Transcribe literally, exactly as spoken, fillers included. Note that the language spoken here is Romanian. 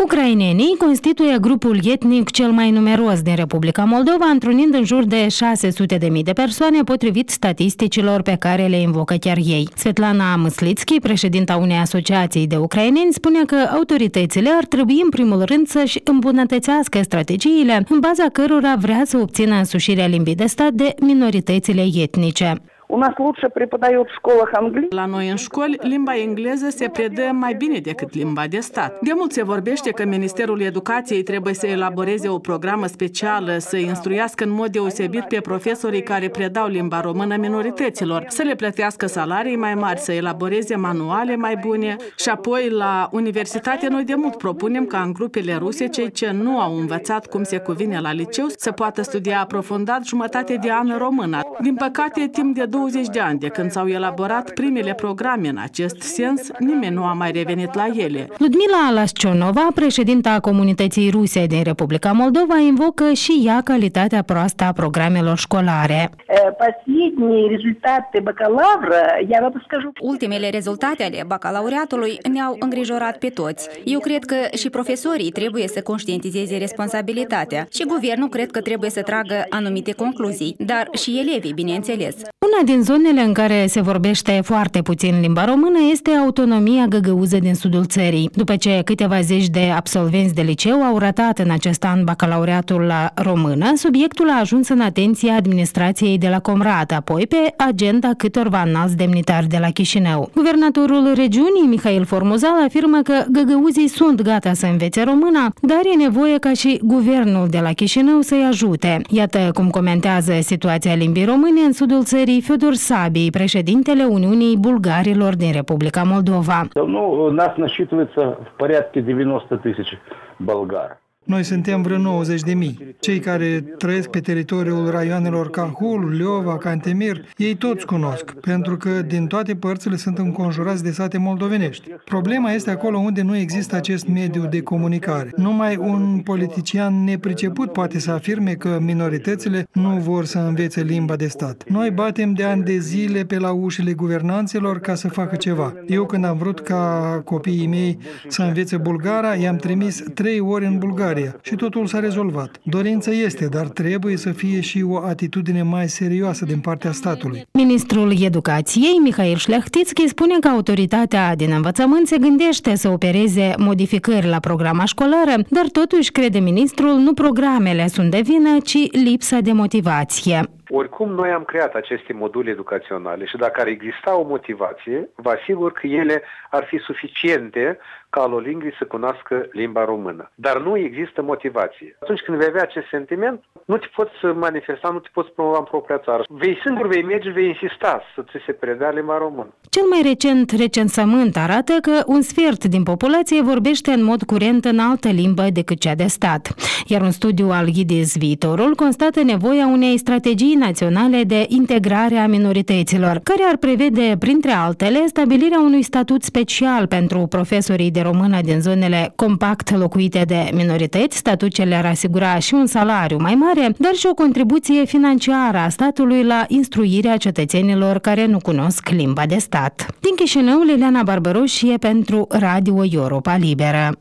Ucrainenii constituie grupul etnic cel mai numeros din Republica Moldova, întrunind în jur de șase sute de mii de persoane, potrivit statisticilor pe care le invocă chiar ei. Svetlana Măslitski, președinta unei asociații de ucraineni, spune că autoritățile ar trebui în primul rând să-și îmbunătățească strategiile în baza cărora vrea să obțină însușirea limbii de stat de minoritățile etnice. La noi în școli, limba engleză se predă mai bine decât limba de stat. De mult se vorbește că Ministerul Educației trebuie să elaboreze o programă specială, să instruiască în mod deosebit pe profesorii care predau limba română minorităților, să le plătească salarii mai mari, să elaboreze manuale mai bune și apoi la universitate noi de mult propunem ca în grupele ruse cei ce nu au învățat cum se cuvine la liceu să poată studia aprofundat jumătate de an română. Din păcate, timp de douăzeci de ani de când s-au elaborat primele programe în acest sens, nimeni nu a mai revenit la ele. Ludmila Lascionova, președinta comunității ruse din Republica Moldova, invocă și ea calitatea proastă a programelor școlare. Ultimele rezultate ale bacalaureatului ne-au îngrijorat pe toți. Eu cred că și profesorii trebuie să conștientizeze responsabilitatea și guvernul cred că trebuie să tragă anumite concluzii, dar și elevii, bineînțeles. Una din zonele în care se vorbește foarte puțin limba română este autonomia găgăuză din sudul țării. După ce câteva zeci de absolvenți de liceu au ratat în acest an bacalaureatul la română, subiectul a ajuns în atenția administrației de la Comrat, apoi pe agenda câtorva înalți demnitari de la Chișinău. Guvernatorul regiunii, Mihail Formuzal, afirmă că găgăuzii sunt gata să învețe româna, dar e nevoie ca și guvernul de la Chișinău să-i ajute. Iată cum comentează situația limbii române în sudul țării Федор Сабий, președintele Uniunii Bulgarilor din Republica Moldova. Ну, нас насчитывается в порядке девяносто тысяч болгар. Noi suntem vreo nouăzeci de mii. Cei care trăiesc pe teritoriul raioanelor Cahul, Leova, Cantemir, ei toți cunosc, pentru că din toate părțile sunt înconjurați de sate moldovenești. Problema este acolo unde nu există acest mediu de comunicare. Numai un politician nepriceput poate să afirme că minoritățile nu vor să învețe limba de stat. Noi batem de ani de zile pe la ușile guvernanților ca să facă ceva. Eu când am vrut ca copiii mei să învețe bulgara, i-am trimis trei ori în Bulgaria. Și totul s-a rezolvat. Dorința este, dar trebuie să fie și o atitudine mai serioasă din partea statului. Ministrul Educației, Mihail Șlehtitski, spune că autoritatea din învățământ se gândește să opereze modificări la programa școlară, dar totuși, crede ministrul, nu programele sunt de vină, ci lipsa de motivație. Oricum, noi am creat aceste module educaționale și dacă ar exista o motivație, vă asigur că ele ar fi suficiente ca alolingvii să cunoască limba română. Dar nu există motivație. Atunci când vei avea acest sentiment, nu te poți manifesta, nu te poți promova în propria țară. Vei singur, vei merge, vei insista să ți se predea limba română. Cel mai recent recensământ arată că un sfert din populație vorbește în mod curent în altă limbă decât cea de stat. Iar un studiu al Ghidis Viitorul constată nevoia unei strategii naționale de integrare a minorităților, care ar prevede, printre altele, stabilirea unui statut special pentru profesorii de română din zonele compact locuite de minorități, statut ce le-ar asigura și un salariu mai mare, dar și o contribuție financiară a statului la instruirea cetățenilor care nu cunosc limba de stat. Din Chișinău, Liliana Barbaroșie pentru Radio Europa Liberă.